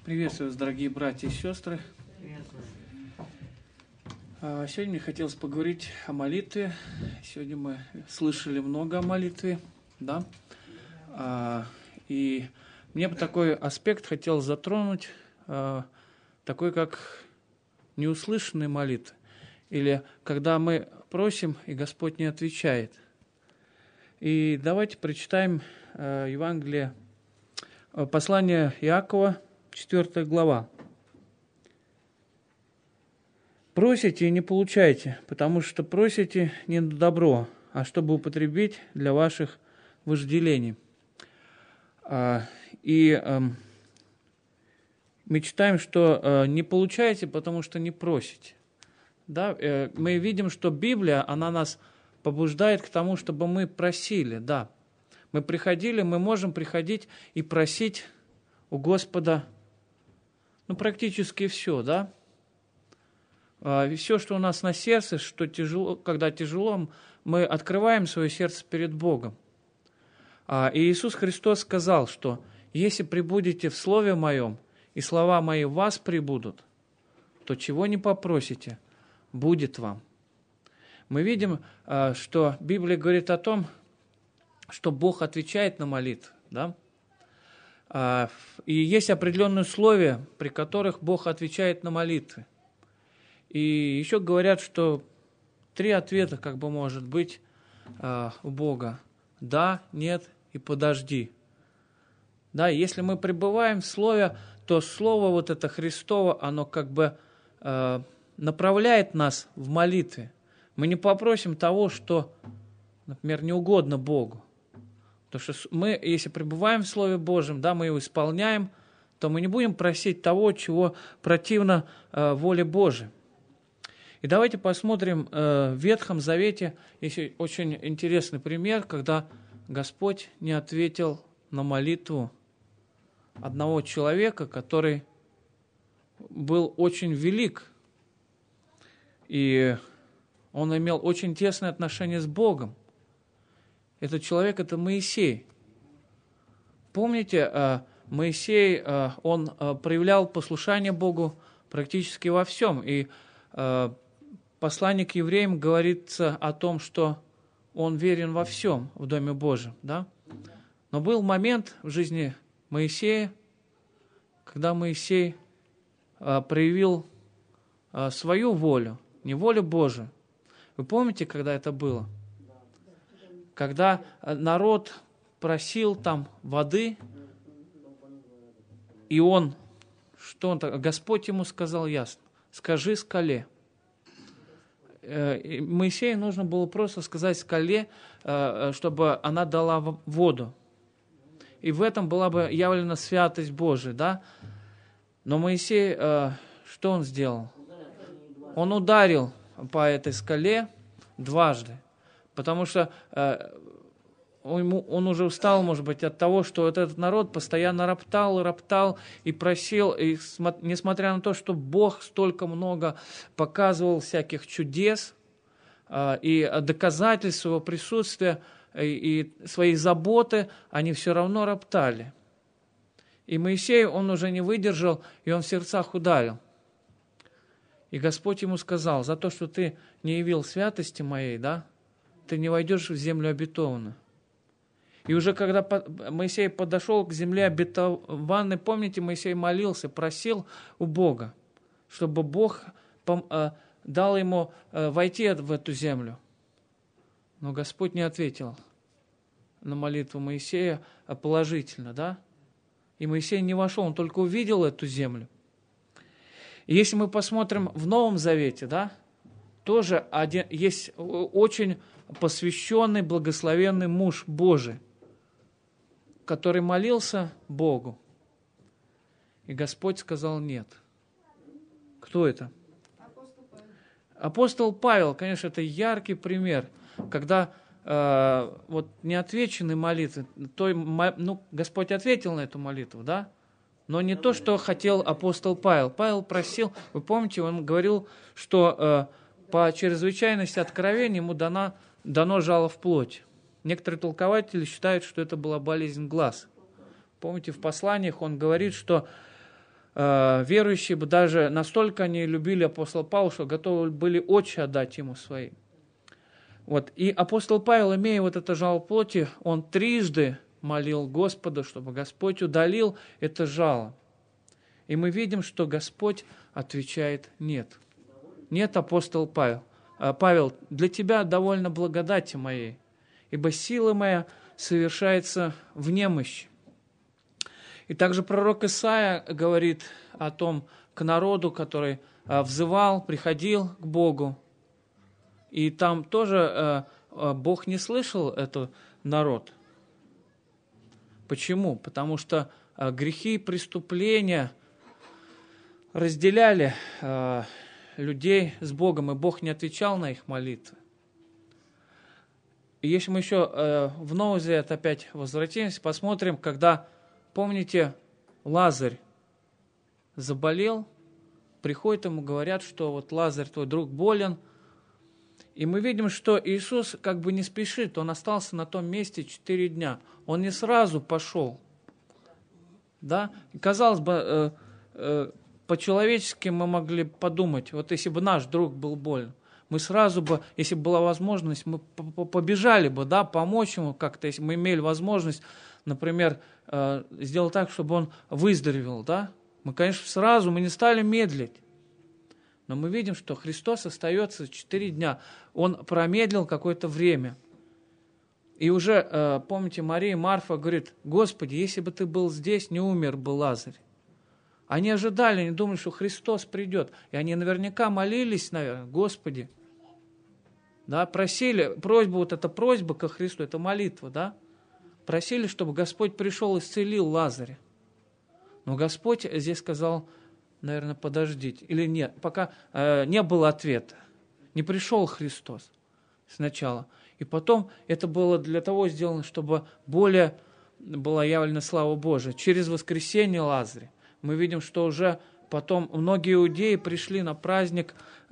Приветствую вас, дорогие братья и сестры. Сегодня мне хотелось поговорить о молитве. Сегодня мы слышали много о молитве, да? И мне бы такой аспект хотелось затронуть, такой как неуслышанные молитвы. Или когда мы просим, и Господь не отвечает. И давайте прочитаем Евангелие, послание Иакова, 4 глава. «Просите и не получайте, потому что просите не на добро, а чтобы употребить для ваших вожделений». И мы читаем, что не получаете, потому что не просите. Да? Мы видим, что Библия, она нас побуждает к тому, чтобы мы просили. Да. Мы приходили, мы можем приходить и просить у Господа, практически все, да? Все, что у нас на сердце, что тяжело, когда тяжело, мы открываем свое сердце перед Богом. И Иисус Христос сказал, что если пребудете в Слове Моем, и слова Мои в вас пребудут, то чего не попросите, будет вам. Мы видим, что Библия говорит о том, что Бог отвечает на молитвы, да? И есть определенные условия, при которых Бог отвечает на молитвы. И еще говорят, что 3 ответа может быть у Бога. Да, нет и подожди. Да, если мы пребываем в Слове, то Слово вот это Христово, оно направляет нас в молитве. Мы не попросим того, что, например, не угодно Богу. Потому что мы, если пребываем в Слове Божьем, да, мы его исполняем, то мы не будем просить того, чего противно воле Божией. И давайте посмотрим в Ветхом Завете, есть очень интересный пример, когда Господь не ответил на молитву одного человека, который был очень велик, и он имел очень тесное отношение с Богом. Этот человек – это Моисей. Помните, Моисей, он проявлял послушание Богу практически во всем. И послание к евреям говорится о том, что он верен во всем в Доме Божьем. Да? Но был момент в жизни Моисея, когда Моисей проявил свою волю, не волю Божию. Вы помните, когда это было? Когда народ просил там воды, и Господь ему сказал ясно: скажи скале. Моисею нужно было просто сказать скале, чтобы она дала воду. И в этом была бы явлена святость Божия, да? Но Моисей, что он сделал? Он ударил по этой скале дважды. Потому что он уже устал, может быть, от того, что этот народ постоянно роптал и просил, и несмотря на то, что Бог столько много показывал всяких чудес и доказательств своего присутствия и своей заботы, они все равно роптали. И Моисей, он уже не выдержал, и он в сердцах ударил. И Господь ему сказал: за то, что ты не явил святости моей, да, ты не войдешь в землю обетованную. И уже когда Моисей подошел к земле обетованной, помните, Моисей молился, просил у Бога, чтобы Бог дал ему войти в эту землю. Но Господь не ответил на молитву Моисея положительно, да? И Моисей не вошел, он только увидел эту землю. И если мы посмотрим в Новом Завете, да, тоже есть очень посвященный, благословенный муж Божий, который молился Богу. И Господь сказал нет. Кто это? Апостол Павел, конечно, это яркий пример, когда неотвеченные молитвы, Господь ответил на эту молитву, да? Но не то, что хотел апостол Павел. Павел просил, вы помните, он говорил, что по чрезвычайности откровения ему дано жало в плоть. Некоторые толкователи считают, что это была болезнь глаз. Помните, в посланиях он говорит, что верующие бы даже настолько они любили апостола Павла, что готовы были отче отдать ему свои. Вот. И апостол Павел, имея вот это жало плоти, он трижды молил Господа, чтобы Господь удалил это жало. И мы видим, что Господь отвечает «нет». «Нет, апостол Павел, для тебя довольно благодати моей, ибо сила моя совершается в немощи». И также пророк Исаия говорит о том к народу, который взывал, приходил к Богу. И там тоже Бог не слышал этот народ. Почему? Потому что грехи и преступления разделяли людей с Богом, и Бог не отвечал на их молитвы. И если мы еще в Новый Завет опять возвратимся, посмотрим, когда, помните, Лазарь заболел, приходят ему, говорят, что вот Лазарь, твой друг, болен. И мы видим, что Иисус как бы не спешит, Он остался на том месте 4 дня. Он не сразу пошел. Да? И, казалось бы, по-человечески мы могли подумать, вот если бы наш друг был болен, мы сразу бы, если бы была возможность, мы побежали бы, да, помочь ему как-то, если мы имели возможность, например, сделать так, чтобы он выздоровел, да. Мы, конечно, сразу, мы не стали медлить. Но мы видим, что Христос остается 4 дня. Он промедлил какое-то время. И уже, помните, Мария, Марфа говорит: Господи, если бы ты был здесь, не умер бы Лазарь. Они ожидали, они думали, что Христос придет. И они наверняка молились, наверное: Господи, да, просили, просьба, вот эта просьба ко Христу, это молитва, да, просили, чтобы Господь пришел и исцелил Лазаря. Но Господь здесь сказал, наверное, подождите. Или нет, пока не было ответа. Не пришел Христос сначала. И потом это было для того сделано, чтобы более была явлена слава Божия. Через воскресение Лазаря мы видим, что уже потом многие иудеи пришли на праздник,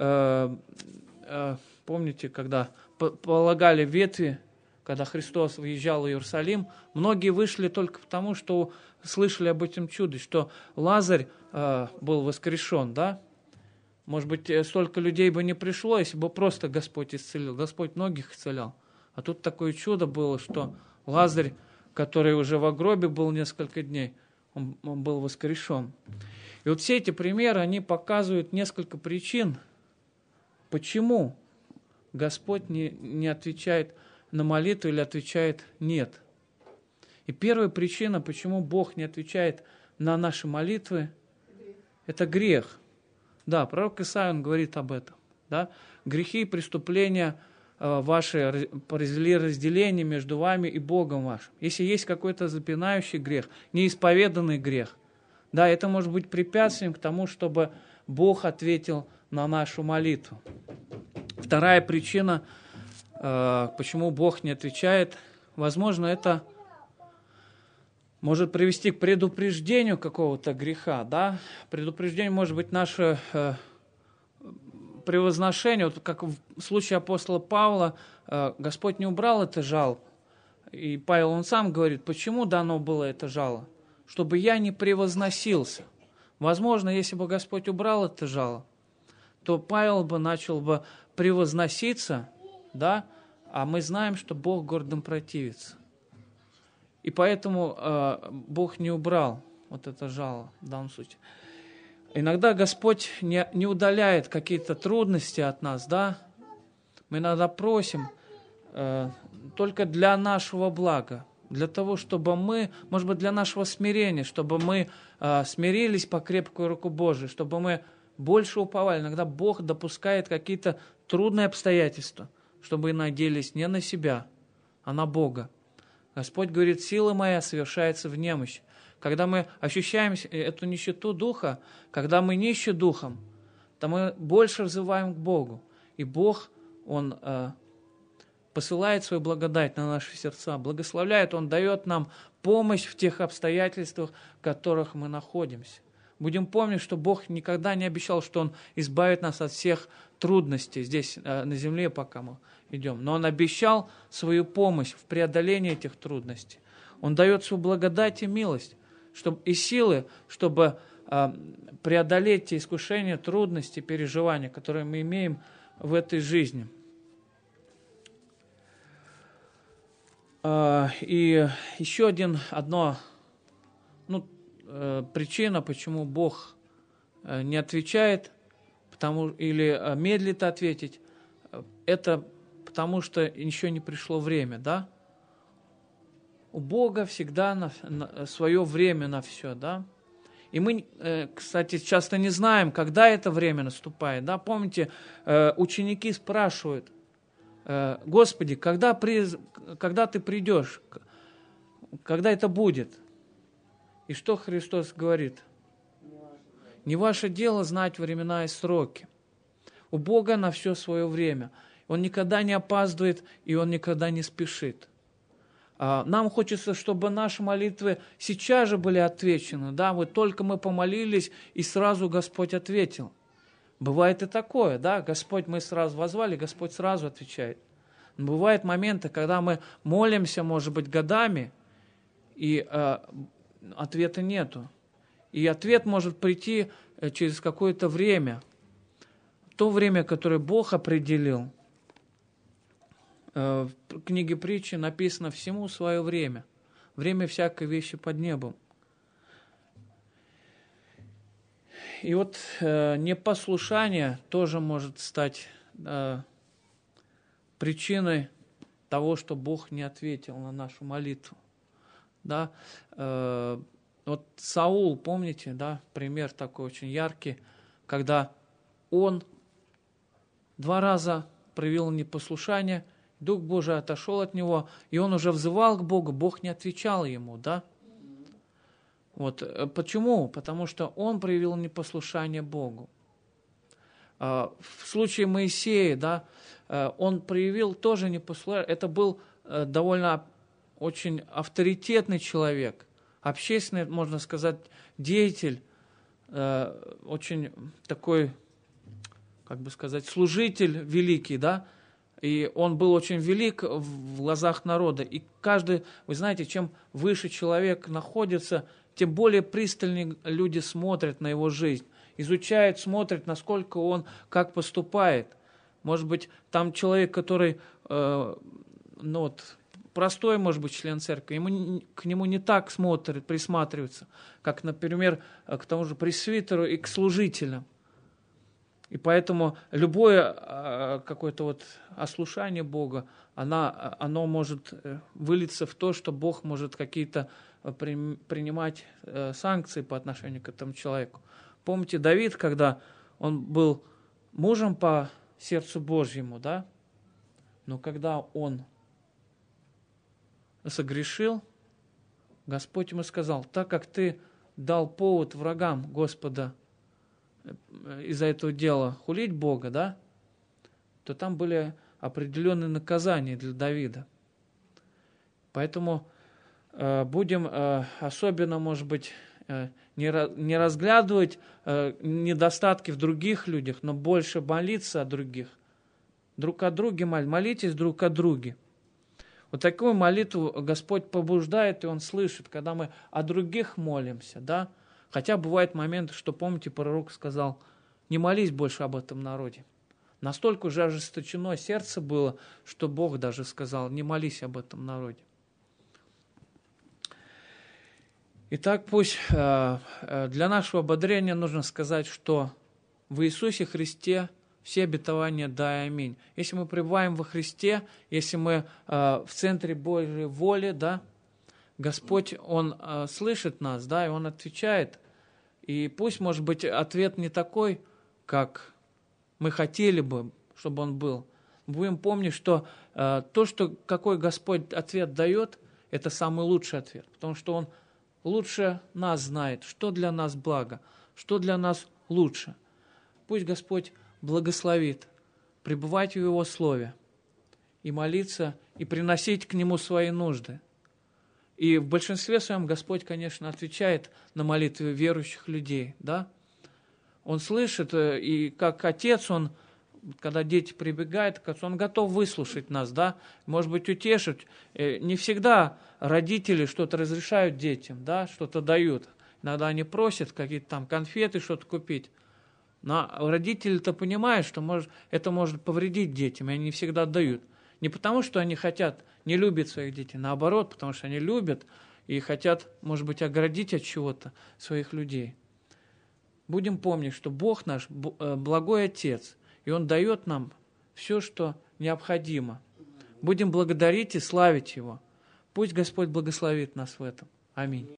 помните, когда полагали ветви, когда Христос въезжал в Иерусалим, многие вышли только потому, что слышали об этом чуде, что Лазарь был воскрешен, да? Может быть, столько людей бы не пришло, если бы просто Господь исцелил. Господь многих исцелял. А тут такое чудо было, что Лазарь, который уже в гробе был несколько дней, он был воскрешен. И вот все эти примеры, они показывают несколько причин, почему Господь не отвечает на молитву или отвечает «нет». И первая причина, почему Бог не отвечает на наши молитвы, это грех. Да, пророк Исаия, он говорит об этом. Да? Грехи и преступления ваши произвели разделение между вами и Богом вашим. Если есть какой-то запинающий грех, неисповеданный грех, да, это может быть препятствием к тому, чтобы Бог ответил на нашу молитву. Вторая причина, почему Бог не отвечает, возможно, это может привести к предупреждению какого-то греха, да? Предупреждение может быть наше превозношение. Вот как в случае апостола Павла, Господь не убрал это жало. И Павел, он сам говорит, почему дано было это жало? Чтобы я не превозносился. Возможно, если бы Господь убрал это жало, то Павел бы начал бы превозноситься, да? А мы знаем, что Бог гордым противится. И поэтому Бог не убрал вот это жало в данном случае. Иногда Господь не удаляет какие-то трудности от нас, да? Мы иногда просим только для нашего блага, для того, чтобы мы, может быть, для нашего смирения, чтобы мы смирились по крепкую руку Божию, чтобы мы больше уповали. Иногда Бог допускает какие-то трудные обстоятельства, чтобы мы надеялись не на себя, а на Бога. Господь говорит, сила моя совершается в немощи. Когда мы ощущаем эту нищету духа, когда мы нищи духом, то мы больше взываем к Богу. И Бог, Он посылает свою благодать на наши сердца, благословляет, Он дает нам помощь в тех обстоятельствах, в которых мы находимся. Будем помнить, что Бог никогда не обещал, что Он избавит нас от всех трудностей здесь, на земле, пока мы идем. Но Он обещал свою помощь в преодолении этих трудностей. Он дает свою благодать и милость и силы, чтобы преодолеть те искушения, трудности, переживания, которые мы имеем в этой жизни. И еще одна причина, почему Бог не отвечает, или медлит ответить, это потому что еще не пришло время, да? У Бога всегда свое время на все, да? И мы, кстати, часто не знаем, когда это время наступает, да? Помните, ученики спрашивают: Господи, когда ты придешь, когда это будет? И что Христос говорит? Не ваше дело знать времена и сроки. У Бога на все свое время. Он никогда не опаздывает, и Он никогда не спешит. Нам хочется, чтобы наши молитвы сейчас же были отвечены. Да? Вот только мы помолились, и сразу Господь ответил. Бывает и такое, да? Господь, мы сразу воззвали, Господь сразу отвечает. Но бывают моменты, когда мы молимся, может быть, годами, и ответа нету. И ответ может прийти через какое-то время. То время, которое Бог определил. В книге притчи написано: всему свое время. Время всякой вещи под небом. И вот непослушание тоже может стать причиной того, что Бог не ответил на нашу молитву. Да? Вот Саул, помните, да, пример такой очень яркий, когда он 2 раза проявил непослушание, Дух Божий отошел от него, и он уже взывал к Богу, Бог не отвечал ему, да? Вот. Почему? Потому что он проявил непослушание Богу. В случае Моисея, да, он проявил тоже непослушание. Это был довольно очень авторитетный человек, общественный, можно сказать, деятель, очень такой, как бы сказать, служитель великий, да, и он был очень велик в глазах народа. И каждый, вы знаете, чем выше человек находится, тем более пристальнее люди смотрят на его жизнь, изучают, смотрят, насколько он, как поступает. Может быть, там человек, который, простой, может быть, член церкви, к нему не так смотрят, присматриваются, как, например, к тому же пресвитеру и к служителям. И поэтому любое какое-то вот ослушание Бога, оно может вылиться в то, что Бог может какие-то принимать санкции по отношению к этому человеку. Помните, Давид, когда он был мужем по сердцу Божьему, да? Но когда он согрешил, Господь ему сказал: так как ты дал повод врагам Господа из-за этого дела хулить Бога, да, то там были определенные наказания для Давида. Поэтому будем особенно, может быть, не разглядывать недостатки в других людях, но больше молиться о других. Друг о друге молитесь друг о друге. Вот такую молитву Господь побуждает, и Он слышит, когда мы о других молимся, да. Хотя бывают моменты, что, помните, пророк сказал: не молись больше об этом народе. Настолько уже ожесточено сердце было, что Бог даже сказал: не молись об этом народе. Итак, пусть для нашего ободрения нужно сказать, что в Иисусе Христе все обетования да и аминь. Если мы пребываем во Христе, если мы в центре Божьей воли, да, Господь, Он слышит нас, да, и Он отвечает. И пусть, может быть, ответ не такой, как мы хотели бы, чтобы он был. Будем помнить, что какой Господь ответ дает, это самый лучший ответ, потому что Он лучше нас знает, что для нас благо, что для нас лучше. Пусть Господь благословит пребывать в Его Слове и молиться, и приносить к Нему свои нужды. И в большинстве своем Господь, конечно, отвечает на молитвы верующих людей, да? Он слышит, и как отец, Он, когда дети прибегают, Он готов выслушать нас, да? Может быть, утешить. Не всегда родители что-то разрешают детям, да, что-то дают. Иногда они просят какие-то там конфеты, что-то купить. Но родители-то понимают, что это может повредить детям, и они не всегда отдают. Не потому, что они хотят, не любят своих детей, наоборот, потому что они любят и хотят, может быть, оградить от чего-то своих людей. Будем помнить, что Бог наш благой Отец, и Он дает нам все, что необходимо. Будем благодарить и славить Его. Пусть Господь благословит нас в этом. Аминь.